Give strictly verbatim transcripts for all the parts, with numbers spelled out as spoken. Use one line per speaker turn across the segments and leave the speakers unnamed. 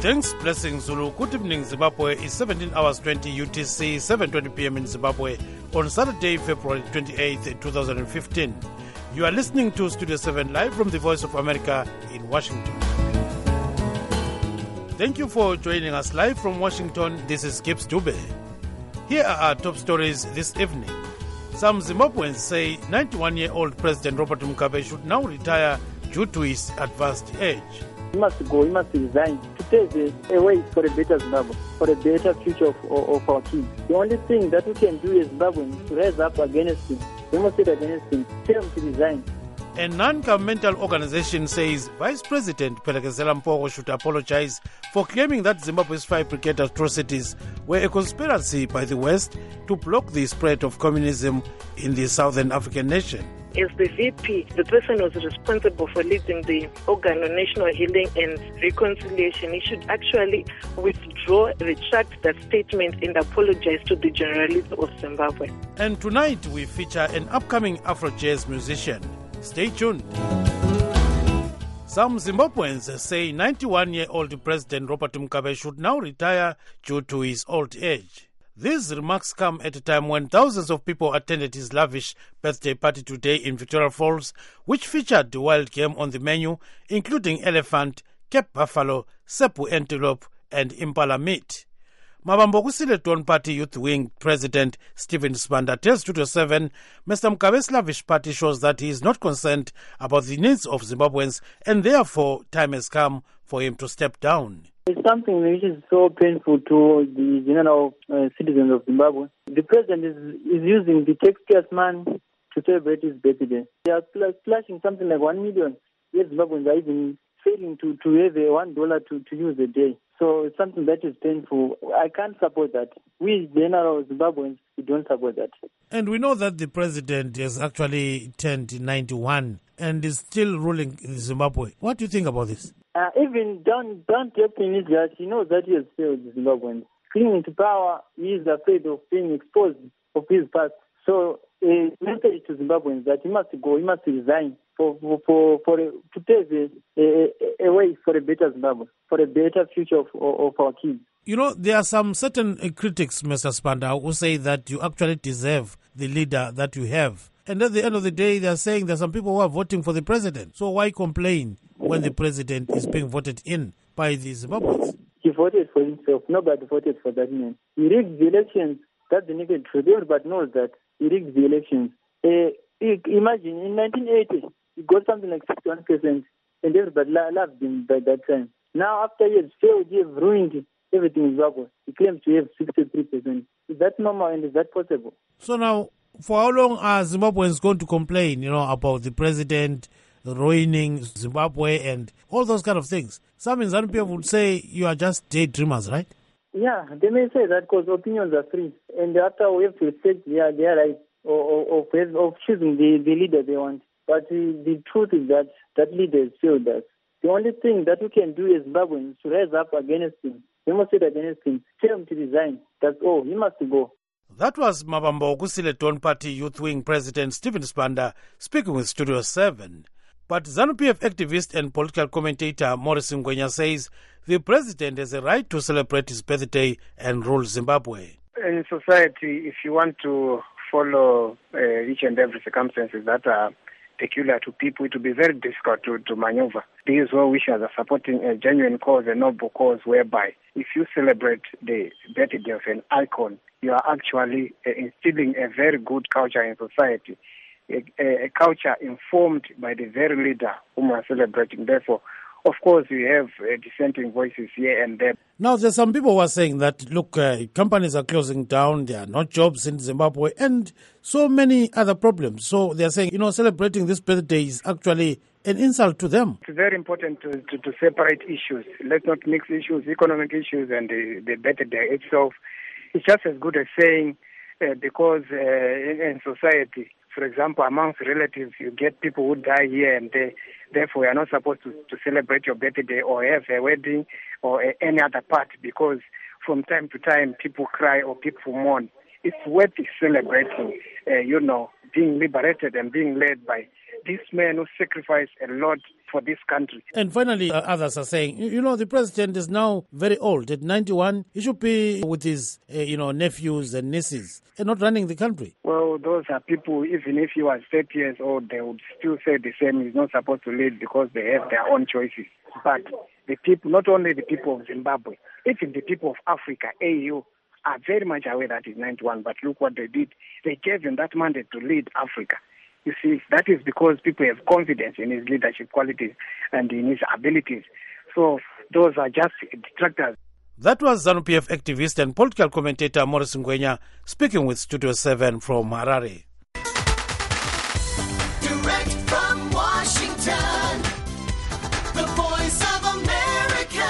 Thanks, blessing Zulu. Good evening, Zimbabwe. It's seventeen hours twenty U T C, seven twenty p m in Zimbabwe on Saturday, February twenty-eighth, twenty fifteen. You are listening to Studio seven live from the Voice of America in Washington. Thank you for joining us live from Washington. This is Gibbs Dube. Here are our top stories this evening. Some Zimbabweans say ninety-one-year-old President Robert Mugabe should now retire due to his advanced age.
He must go, he must resign to pave a way for a better Zimbabwe, for a better future of, of, of our kids. The only thing that we can do as Zimbabweans is to raise up against him, demonstrate against him, tell him to resign.
A non-governmental organization says Vice President Phelekezela Mpogo should apologize for claiming that Zimbabwe's five brigade atrocities were a conspiracy by the West to block the spread of communism in the Southern African nation.
As the V P, the person who was responsible for leading the organ on national healing and reconciliation, he should actually withdraw, retract that statement and apologize to the journalists of Zimbabwe.
And tonight we feature an upcoming Afro jazz musician. Stay tuned. Some Zimbabweans say ninety-one-year-old President Robert Mugabe should now retire due to his old age. These remarks come at a time when thousands of people attended his lavish birthday party today in Victoria Falls, which featured the wild game on the menu, including elephant, Cape buffalo, Sepu antelope, and impala meat. Mabambo Kusile Dawn Party Youth Wing President Stephen Sibanda tells Studio seven, Mister Mugabe's lavish party shows that he is not concerned about the needs of Zimbabweans, and therefore time has come for him to step down.
It's something which is so painful to the general uh, citizens of Zimbabwe. The president is, is using the taxpayers' money to celebrate his birthday. They are splashing something like one million. Yet Zimbabweans are even failing to, to have a one dollar to, to use a day. So it's something that is painful. I can't support that. We general Zimbabweans, we don't support that.
And we know that the president has actually turned ninety-one and is still ruling Zimbabwe. What do you think about this?
Uh, even down, down to his judge, he knows that he has failed the Zimbabweans. Clinging to power, he is afraid of being exposed of his past. So a message to Zimbabweans that he must go, he must resign for for for, for a, to pave a, a, a way for a better Zimbabwe, for a better future of, of, of our kids.
You know, there are some certain critics, Mister Sibanda, who say that you actually deserve the leader that you have. And at the end of the day, they are saying there are some people who are voting for the president. So why complain when the president is being voted in by the Zimbabweans?
He voted for himself. Nobody voted for that man. He rigged the elections. That's the naked truth. Everybody knows that. He rigged the elections. Uh, imagine, in nineteen eighty, he got something like sixty-one percent, and everybody loved him by that time. Now, after he has failed, he has ruined everything in Zimbabwe. He claims to have sixty-three percent. Is that normal and is that possible?
So now, for how long are Zimbabweans going to complain, you know, about the president ruining Zimbabwe and all those kind of things? Some in Zambia would say you are just daydreamers, right?
Yeah, they may say that because opinions are free. And after we have to respect their, their right of, of, of choosing the, the leader they want. But the, the truth is that that leader has failed us. The only thing that we can do as Zimbabweans is to rise up against him, demonstrate against him, tell him to resign. That's all. He must go. That
was Mabambo Kusile Dawn Party Youth Wing President Stephen Sibanda speaking with Studio seven. But ZANU-P F activist and political commentator Maurice Ngwenya says the president has a right to celebrate his birthday and rule Zimbabwe.
In society, if you want to follow uh, each and every circumstances that are peculiar to people, it will be very difficult to, to maneuver. These well-wishers are supporting a genuine cause, a noble cause, whereby if you celebrate the birthday of an icon, you are actually uh, instilling a very good culture in society, a, a, a culture informed by the very leader whom we are celebrating. Therefore, of course, we have uh, dissenting voices here and there.
Now, there's some people who are saying that, look, uh, companies are closing down, there are not jobs in Zimbabwe, and so many other problems. So they're saying, you know, celebrating this birthday is actually an insult to them.
It's very important to, to, to separate issues. Let's not mix issues, economic issues and the, the birthday itself. It's just as good as saying, uh, because uh, in, in society, for example, amongst relatives, you get people who die here and there. Therefore, you are not supposed to, to celebrate your birthday or have a wedding or a, any other part, because from time to time people cry or people mourn. It's worth celebrating, uh, you know, being liberated and being led by this man who sacrificed a lot for this country.
And finally, uh, others are saying, you, you know, the president is now very old. At ninety-one, he should be with his, uh, you know, nephews and nieces and not running the country.
Well, those are people, even if he was thirty years old, they would still say the same. He's not supposed to lead because they have their own choices. But the people, not only the people of Zimbabwe, even the people of Africa, A U, are very much aware that he's ninety-one. But look what they did. They gave him that mandate to lead Africa. You see, that is because people have confidence in his leadership qualities and in his abilities. So those are just detractors.
That was ZANU-P F activist and political commentator Morris Ngwenya speaking with Studio seven from Harare.
Direct from Washington, the Voice of America,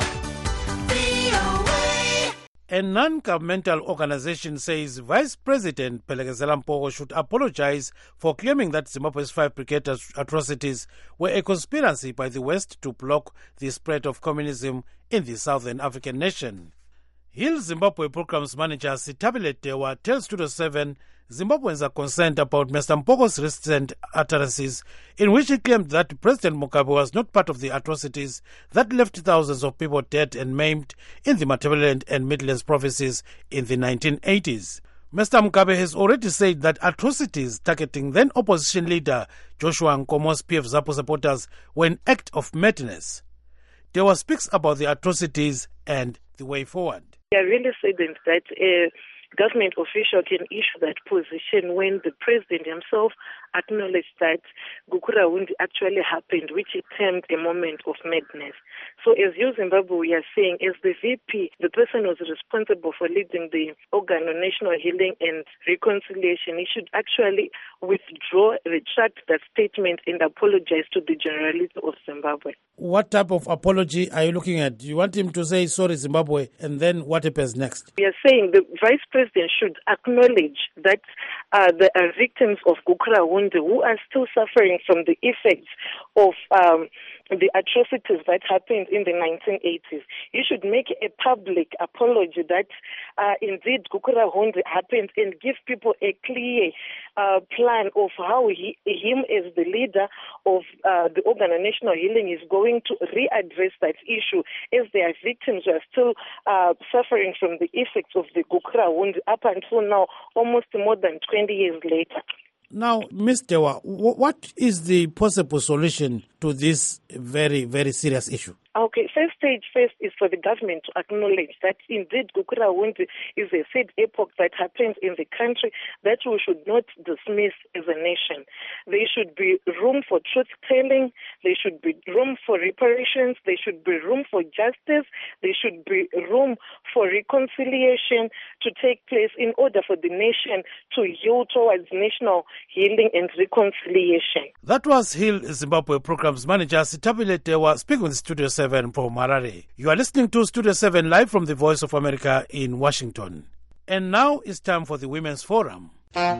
V O A.
A non-governmental organization says Vice President Phelekezela Mpogo should apologize for claiming that Zimbabwe's five brigade atrocities were a conspiracy by the West to block the spread of communism in the Southern African nation. Hill Zimbabwe Programs Manager Sitabile Dewa tells Studio seven Zimbabweans are concerned about Mister Mpogo's recent utterances in which he claimed that President Mugabe was not part of the atrocities that left thousands of people dead and maimed in the Matabeleland and Midlands provinces in the nineteen eighties. Mister Mugabe has already said that atrocities targeting then opposition leader Joshua Nkomo's P F ZAPU supporters were an act of madness. Dewa speaks about the atrocities and the way forward.
I really saddened that a government official can issue that position when the president himself acknowledged that Gukurahundi actually happened, which he termed a moment of madness. So as you, Zimbabwe, we are saying, as the V P, the person who was responsible for leading the organ on national healing and reconciliation, he should actually withdraw, retract that statement and apologize to the generality of Zimbabwe.
What type of apology are you looking at? You want him to say, sorry, Zimbabwe, and then what happens next?
We are saying the vice president should acknowledge that uh, there are victims of Gukurahundi who are still suffering from the effects of um, the atrocities that happened in the nineteen eighties. He should make a public apology that uh, indeed Gukurahundi happened and give people a clear uh, plan of how he, him as the leader of uh, the organ of national healing is going to readdress that issue, as there are victims who are still uh, suffering from the effects of the Gukurahundi up until now, almost more than twenty years later.
Now, Miz Dewa, what is the possible solution to this very, very serious issue?
Okay, first stage first is for the government to acknowledge that indeed Gukurahundi is a sad epoch that happens in the country that we should not dismiss as a nation. There should be room for truth-telling, there should be room for reparations, there should be room for justice, there should be room for reconciliation to take place in order for the nation to yield towards national healing and reconciliation.
That was Hill Zimbabwe Programs Manager Sitabile Dewa speaking with Studio seven from Harare. You are listening to Studio seven live from the Voice of America in Washington. And now it's time for the Women's Forum.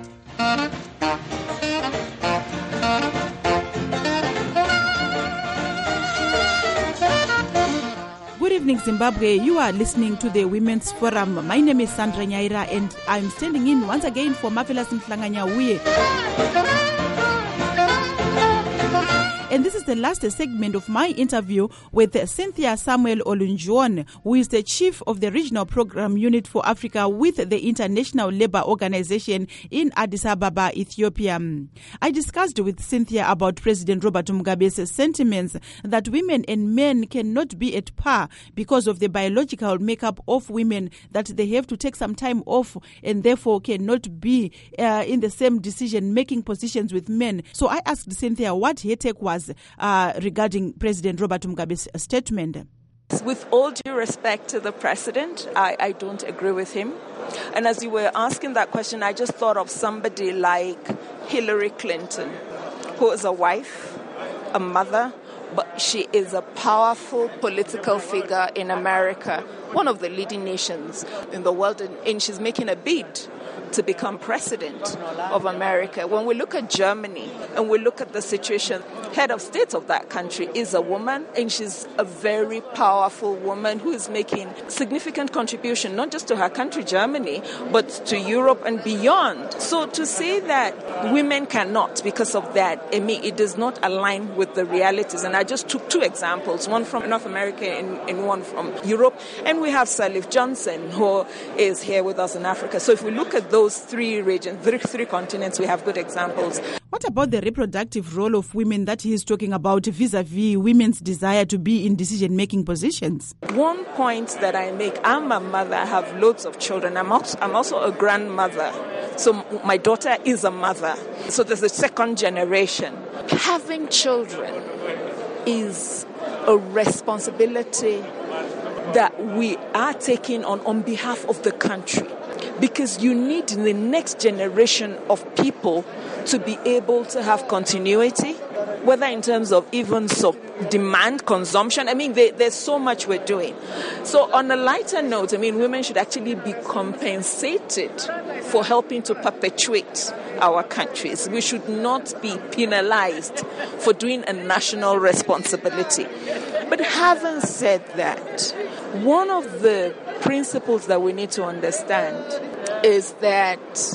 Good evening, Zimbabwe. You are listening to the Women's Forum. My name is Sandra Nyaira, and I'm standing in once again for Marvelous Mhlanganya Uye. And this is the last segment of my interview with Cynthia Samuel Olunjuon, who is the chief of the Regional Program Unit for Africa with the International Labour Organization in Addis Ababa, Ethiopia. I discussed with Cynthia about President Robert Mugabe's sentiments that women and men cannot be at par because of the biological makeup of women, that they have to take some time off and therefore cannot be uh, in the same decision-making positions with men. So I asked Cynthia what her take was Uh, regarding President Robert Mugabe's statement.
With all due respect to the president, I, I don't agree with him. And as you were asking that question, I just thought of somebody like Hillary Clinton, who is a wife, a mother, but she is a powerful political figure in America, one of the leading nations in the world, and, and she's making a bid to become president of America. When we look at Germany and we look at the situation, head of state of that country is a woman, and she's a very powerful woman who is making significant contribution, not just to her country, Germany, but to Europe and beyond. So to say that women cannot because of that, I mean, it does not align with the realities. And I just took two examples, one from North America and, and one from Europe. And we have Salif Johnson, who is here with us in Africa. So if we look at those three regions, three, three continents, we have good examples.
What about the reproductive role of women that he is talking about vis-a-vis women's desire to be in decision-making positions?
One point that I make, I'm a mother, I have loads of children. I'm also, I'm also a grandmother. So my daughter is a mother. So there's a second generation. Having children is a responsibility that we are taking on on behalf of the country, because you need the next generation of people to be able to have continuity, whether in terms of even so demand, consumption. I mean, there, there's so much we're doing. So on a lighter note, I mean, women should actually be compensated for helping to perpetuate our countries. We should not be penalized for doing a national responsibility. But having said that, one of the principles that we need to understand is that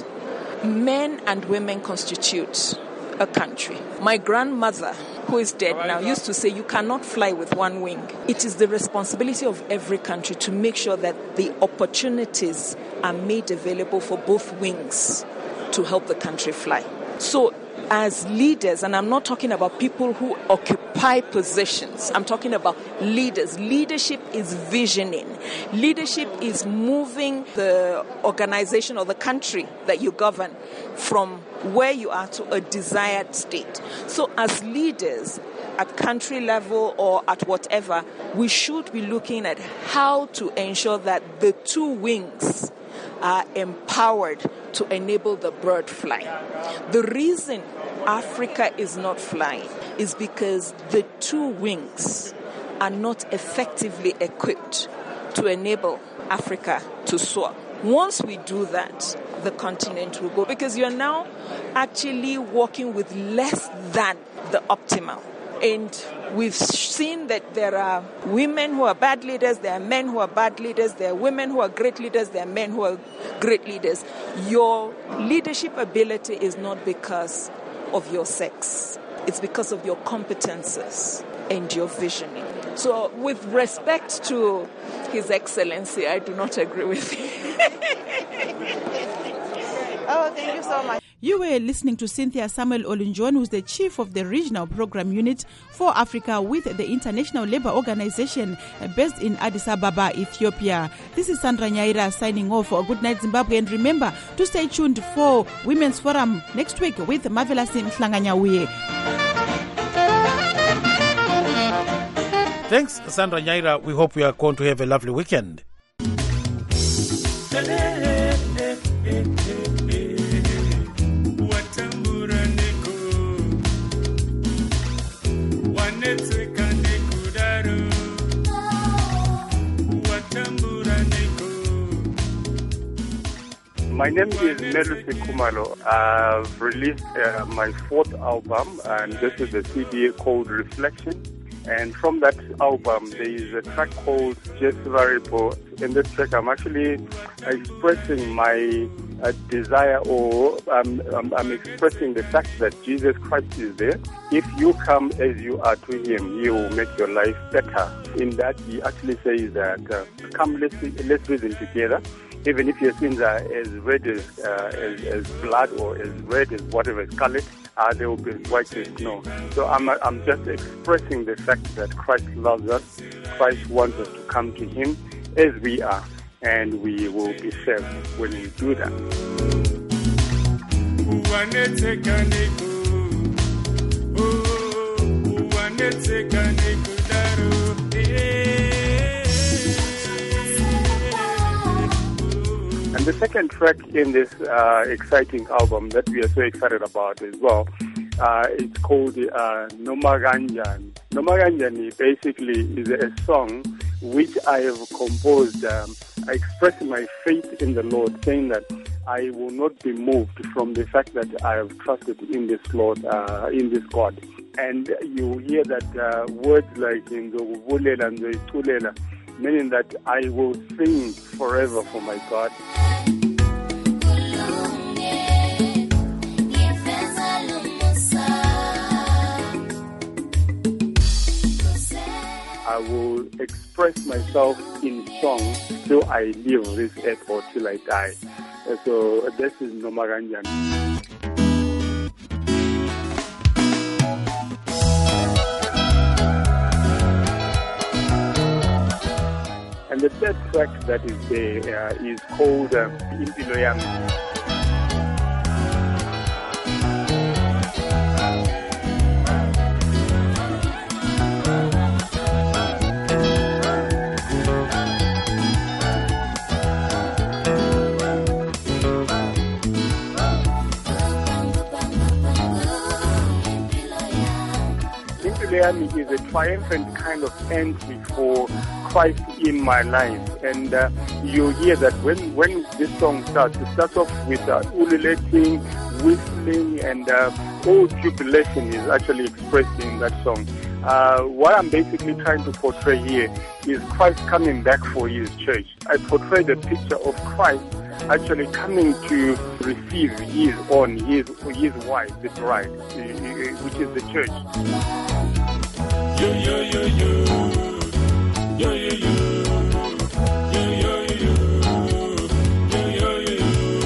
men and women constitute a country. My grandmother, who is dead now, used to say, you cannot fly with one wing. It is the responsibility of every country to make sure that the opportunities are made available for both wings to help the country fly. So as leaders, and I'm not talking about people who occupy positions, I'm talking about leaders. Leadership is visioning. Leadership is moving the organization or the country that you govern from where you are to a desired state. So as leaders, at country level or at whatever, we should be looking at how to ensure that the two wings are empowered to enable the bird fly. The reason Africa is not flying is because the two wings are not effectively equipped to enable Africa to soar. Once we do that, the continent will go, because you're now actually working with less than the optimal. And we've seen that there are women who are bad leaders, there are men who are bad leaders, there are women who are great leaders, there are men who are great leaders. Your leadership ability is not because of your sex. It's because of your competences and your visioning. So with respect to His Excellency, I do not agree with him.
Oh, thank you so much. You were listening to Cynthia Samuel Olunjuwon, who's the chief of the Regional Program Unit for Africa with the International Labour Organization based in Addis Ababa, Ethiopia. This is Sandra Nyaira signing off. Good night, Zimbabwe. And remember to stay tuned for Women's Forum next week with Marvelous Mhlanganyahuye.
Thanks, Sandra Nyaira. We hope you are going to have a lovely weekend.
My name is Melusi Kumalo. I've released uh, my fourth album, and this is a C D called Reflection. And from that album, there is a track called Just Variable. In this track, I'm actually expressing my uh, desire, or um, I'm, I'm expressing the fact that Jesus Christ is there. If you come as you are to Him, He will make your life better. In that, He actually says that, uh, come, let's, let's reason together. Even if your sins are as red as, uh, as, as blood, or as red as whatever is colored, uh, they will be white as snow. So I'm, I'm just expressing the fact that Christ loves us. Christ wants us to come to Him as we are, and we will be saved when we do that. And the second track in this uh, exciting album that we are so excited about as well, uh, it's called uh, Nomaganjani. Nomaganjani basically is a song which I have composed, um, expressing my faith in the Lord, saying that I will not be moved from the fact that I have trusted in this Lord, uh, in this God. And you hear that uh, words like in the Vulela and the Tulela, meaning that I will sing forever for my God. I will express myself in song till I leave this earth or till I die. Uh, So this is Nomaranjan. And the third track that is there uh, is called uh, Impilo Yami. Is a triumphant kind of entry for Christ in my life. And uh, you hear that when, when this song starts, it starts off with uh, ululating, whistling, and uh, all jubilation is actually expressed in that song. Uh, what I'm basically trying to portray here is Christ coming back for his church. I portray the picture of Christ actually coming to receive his own, his, his wife, the bride, which is the church.
Yo, yo, yo, yo. Yo, yo, yo. Yo, yo, yo. Yo, yo, yo.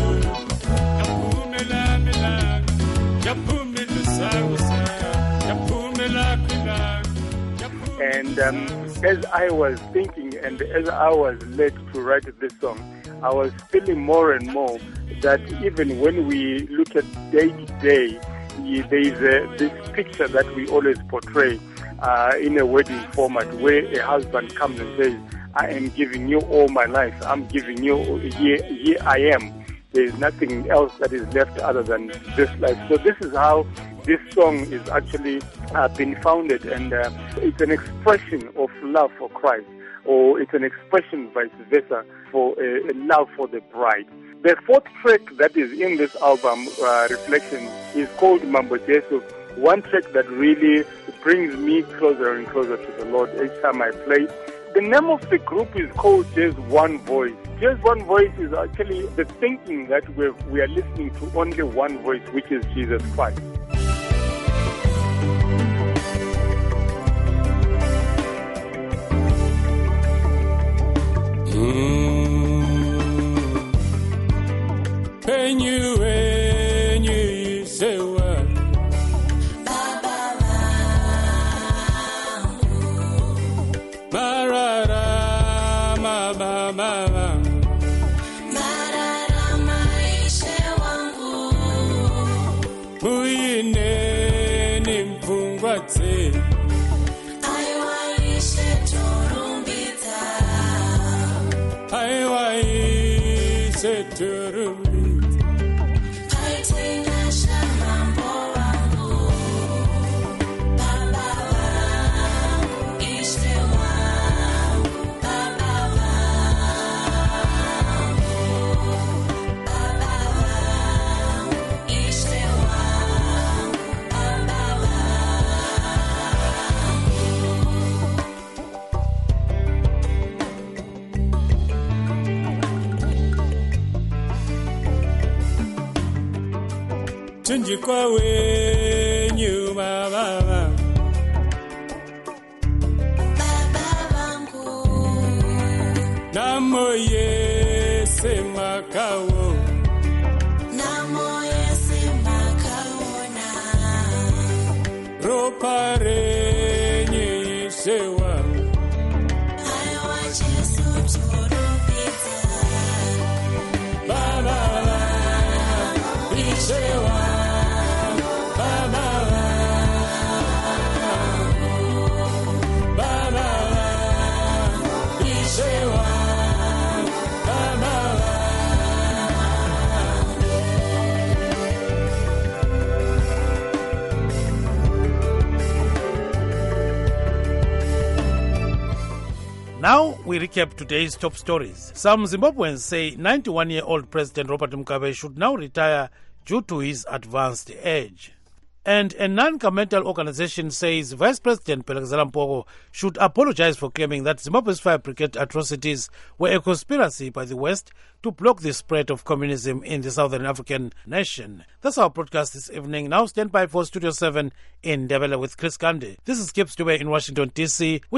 Yapumela, mela. Yapumela, sausa. Yapumela, mela.
And um, as I was thinking and as I was led to write this song, I was feeling more and more that even when we look at day to day, there is a, this picture that we always portray uh, in a wedding format where a husband comes and says, I am giving you all my life. I'm giving you, here, here I am. There is nothing else that is left other than this life. So this is how this song is actually uh, been founded, and uh, it's an expression of love for Christ, or it's an expression vice versa for a, a love for the bride. The fourth track that is in this album, uh, Reflection, is called Mambo Jesu, one track that really brings me closer and closer to the Lord each time I play. The name of the group is called Just One Voice. Just One Voice is actually the thinking that we're, we are listening to only one voice, which is Jesus Christ.
When you, when you say what? Marara, ma, ma, ma, ma. Marara, maisha wangu. Muine ni mpungwate. Aiwaishe turumbita. Aiwaishe turumbita. Chinji kwa wenyu mama. Baba wangu. Namo yese makao. Namo yese makao na. Ropare nye sewa. Aiwa Jesu turupita. Baba isewa.
Now we recap today's top stories. Some Zimbabweans say ninety-one-year-old President Robert Mugabe should now retire due to his advanced age. And a non-governmental organization says Vice President Pelagazala Mpogo should apologize for claiming that Zimbabwe's fire brigade atrocities were a conspiracy by the West to block the spread of communism in the Southern African nation. That's our broadcast this evening. Now stand by for Studio seven in Ndebele with Chris Gandhi. This is Gibbs Dube in Washington, D C